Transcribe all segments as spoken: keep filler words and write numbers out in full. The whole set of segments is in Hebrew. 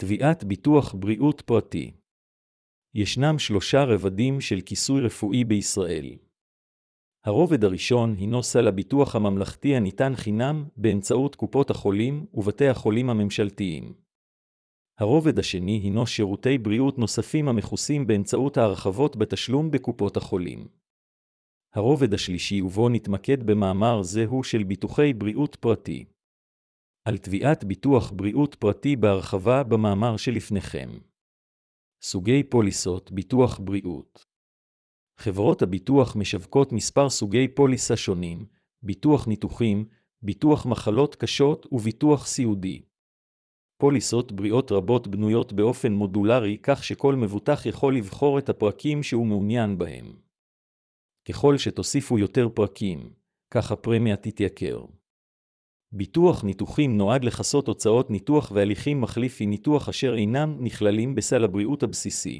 תביעת ביטוח בריאות פרטי. ישנם שלושה רבדים של כיסוי רפואי בישראל. הרובד הראשון הינו סל הביטוח הממלכתי הניתן חינם באמצעות קופות החולים ובתי החולים הממשלתיים. הרובד השני הינו שירותי בריאות נוספים המכוסים באמצעות ההרחבות בתשלום בקופות החולים. הרובד השלישי ובו נתמקד במאמר זה הוא של ביטוחי בריאות פרטי. על תביעת ביטוח בריאות פרטי בהרחבה במאמר שלפניכם. סוגי פוליסות ביטוח בריאות. חברות הביטוח משווקות מספר סוגי פוליסה שונים, ביטוח ניתוחים, ביטוח מחלות קשות וביטוח סיעודי. פוליסות בריאות רבות בנויות באופן מודולרי כך שכל מבוטח יכול לבחור את הפרקים שהוא מעוניין בהם. ככל שתוסיפו יותר פרקים, כך הפרמיה תתייקר. ביטוח ניתוחים נועד לכסות הוצאות ניתוח והליכים מחליפי ניתוח אשר אינם נכללים בסל הבריאות הבסיסי.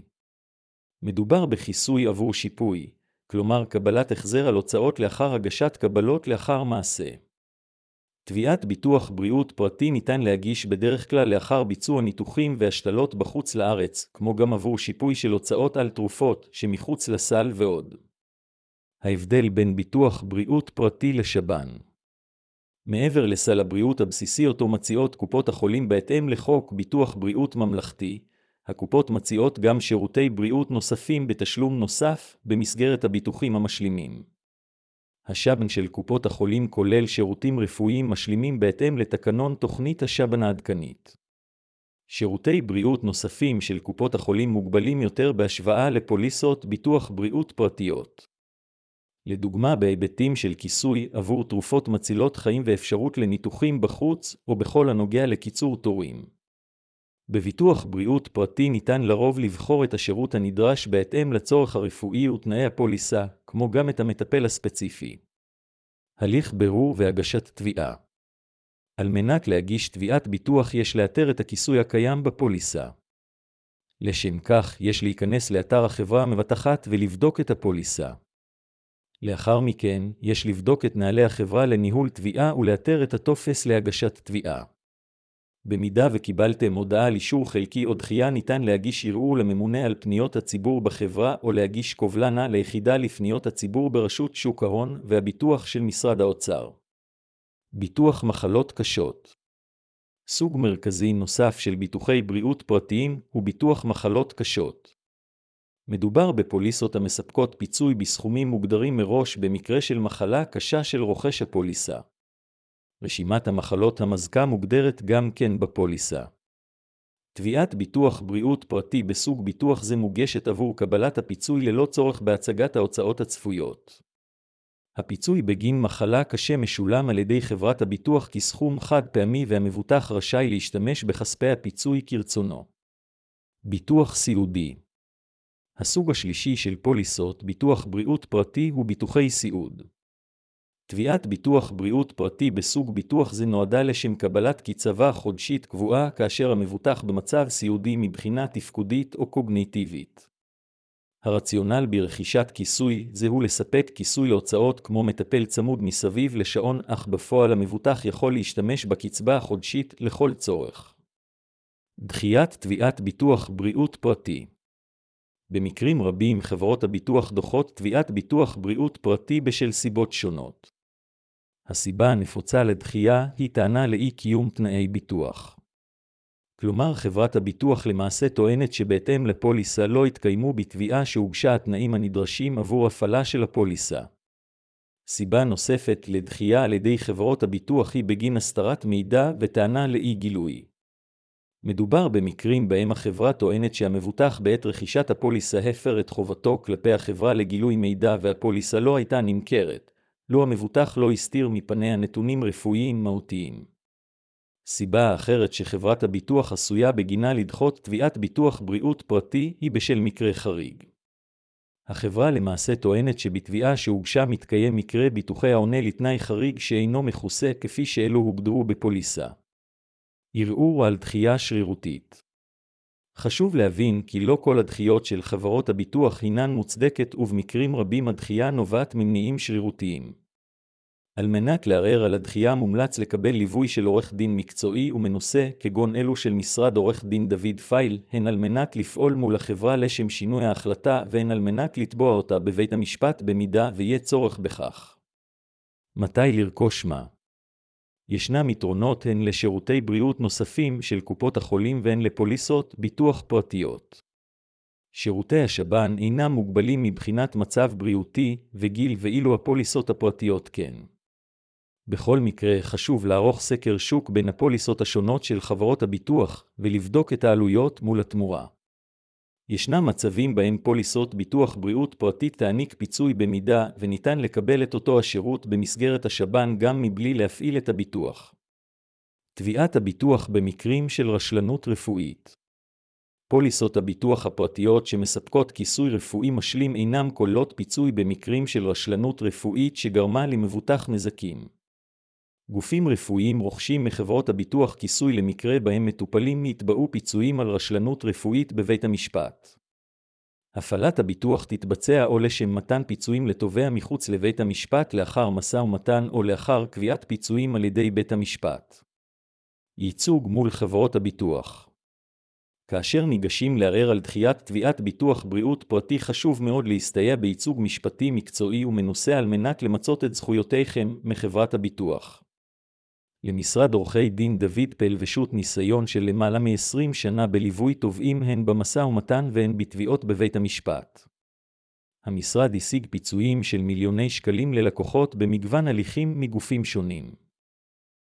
מדובר בכיסוי עבור שיפוי, כלומר קבלת החזר על הוצאות לאחר הגשת קבלות לאחר מעשה. תביעת ביטוח בריאות פרטי ניתן להגיש בדרך כלל לאחר ביצוע ניתוחים והשתלות בחוץ לארץ, כמו גם עבור שיפוי של הוצאות על תרופות שמחוץ לסל ועוד. ההבדל בין ביטוח בריאות פרטי לשב"ן. מעבר לסל הבריאות הבסיסי אותו מציעות קופות החולים בהתאם לחוק ביטוח בריאות ממלכתי, הקופות מציעות גם שירותי בריאות נוספים בתשלום נוסף במסגרת הביטוחים המשלימים. השב"ן של קופות החולים כולל שירותים רפואיים משלימים בהתאם לתקנון תוכנית השב"ן העדכנית. שירותי בריאות נוספים של קופות החולים מוגבלים יותר בהשוואה לפוליסות ביטוח בריאות פרטיות. לדוגמה בהיבטים של כיסוי עבור תרופות מצילות חיים ואפשרות לניתוחים בחוץ או בכל הנוגע לקיצור תורים. בביטוח בריאות פרטי ניתן לרוב לבחור את השירות הנדרש בהתאם לצורך הרפואי ותנאי הפוליסה, כמו גם את המטפל הספציפי. הליך בירור והגשת תביעה. על מנת להגיש תביעת ביטוח יש לאתר את הכיסוי הקיים בפוליסה. לשם כך יש להיכנס לאתר החברה המבטחת ולבדוק את הפוליסה. לאחר מכן יש לבדוק את נהלי החברה לניהול תביעה ולאתר את הטופס להגשת תביעה. במידה וקיבלתם הודעה על אישור חלקי או דחייה ניתן להגיש ערעור לממונה על פניות הציבור בחברה או להגיש קובלנה ליחידה לפניות הציבור ברשות שוק ההון והביטוח של משרד האוצר. ביטוח מחלות קשות. סוג מרכזי נוסף של ביטוחי בריאות פרטיים הוא ביטוח מחלות קשות. מדובר בפוליסות המספקות פיצוי בסכומים מוגדרים מראש במקרה של מחלה קשה של רוכש הפוליסה. רשימת המחלות המזכה מוגדרת גם כן בפוליסה. תביעת ביטוח בריאות פרטי בסוג ביטוח זה מוגשת עבור קבלת הפיצוי ללא צורך בהצגת ההוצאות הצפויות. הפיצוי בגין מחלה קשה משולם על ידי חברת הביטוח כסכום חד פעמי והמבוטח רשאי להשתמש בכספי הפיצוי כרצונו. ביטוח סיעודי. הסוג השלישי של פוליסות ביטוח בריאות פרטי הוא ביטוחי סיעוד. תביעת ביטוח בריאות פרטי בסוג ביטוח זה נועדה לשם קבלת קצבה חודשית קבועה כאשר המבוטח במצב סיעודי מבחינה תפקודית או קוגניטיבית. הרציונל ברכישת כיסוי זה הוא לספק כיסוי להוצאות כמו מטפל צמוד מסביב לשעון, אך בפועל המבוטח יכול להשתמש בקצבה החודשית לכל צורך. דחיית תביעת ביטוח בריאות פרטי. במקרים רבים חברות הביטוח דוחות תביעת ביטוח בריאות פרטי בשל סיבות שונות. הסיבה הנפוצה לדחייה היא טענה לאי קיום תנאי ביטוח. כלומר חברת הביטוח למעשה טוענת שבהתאם לפוליסה לא התקיימו בתביעה שהוגשה התנאים הנדרשים עבור הפעלה של הפוליסה. סיבה נוספת לדחייה על ידי חברות הביטוח היא בגין הסתרת מידע וטענה לאי גילוי. מדובר במקרים בהם החברה טוענת שהמבוטח בעת רכישת הפוליסה הפר את חובתו כלפי החברה לגילוי מידע והפוליסה לא הייתה נמכרת, לו המבוטח לא הסתיר מפניה נתונים רפואיים מהותיים. סיבה אחרת שחברת הביטוח עשויה בגינה לדחות תביעת ביטוח בריאות פרטי היא בשל מקרה חריג. החברה למעשה טוענת שבתביעה שהוגשה מתקיים מקרה ביטוחי העונה לתנאי חריג שאינו מכוסה כפי שאלו הוגדרו בפוליסה. ערעור על דחייה שרירותית. חשוב להבין כי לא כל הדחיות של חברות הביטוח הינן מוצדקת ובמקרים רבים הדחייה נובעת ממניעים שרירותיים. על מנת לערער על הדחייה מומלץ לקבל ליווי של עורך דין מקצועי ומנוסה, כגון אלו של משרד עורך דין דוד פייל, הן על מנת לפעול מול החברה לשם שינוי ההחלטה והן על מנת לתבוע אותה בבית המשפט במידה ויהיה צורך בכך. מתי לרכוש מה? ישנם יתרונות הן לשירותי בריאות נוספים של קופות החולים והן לפוליסות ביטוח פרטיות. שירותי השב"ן אינם מוגבלים מבחינת מצב בריאותי וגיל, ואילו הפוליסות הפרטיות כן. בכל מקרה חשוב לערוך סקר שוק בין הפוליסות השונות של חברות הביטוח ולבדוק את העלויות מול התמורה. ישנם מצבים בהם פוליסות ביטוח בריאות פרטית תעניק פיצוי במידה וניתן לקבל את אותו השירות במסגרת השב"ן גם מבלי להפעיל את הביטוח. תביעת הביטוח במקרים של רשלנות רפואית. פוליסות הביטוח הפרטיות שמספקות כיסוי רפואי משלים אינם כוללות פיצוי במקרים של רשלנות רפואית שגרמה למבוטח נזקים. גופים רפואיים רוכשים מחברות הביטוח כיסוי למקרה בהם מטופלים יתבעו פיצויים על רשלנות רפואית בבית המשפט. הפעלת הביטוח תתבצע או לשם מתן פיצויים לתובע מחוץ לבית המשפט לאחר משא ומתן או לאחר קביעת פיצויים על ידי בית המשפט. ייצוג מול חברות הביטוח. כאשר ניגשים לערער על דחיית תביעת ביטוח בריאות פרטי חשוב מאוד להסתייע בייצוג משפטי מקצועי ומנוסה על מנת למצות את זכויותיכם מחברת הביטוח. למשרד עורכי דין דוד פייל ושות ניסיון של למעלה מ-עשרים שנה בליווי תובעים הן במשא ומתן והן בתביעות בבית המשפט. המשרד השיג פיצויים של מיליוני שקלים ללקוחות במגוון הליכים מגופים שונים.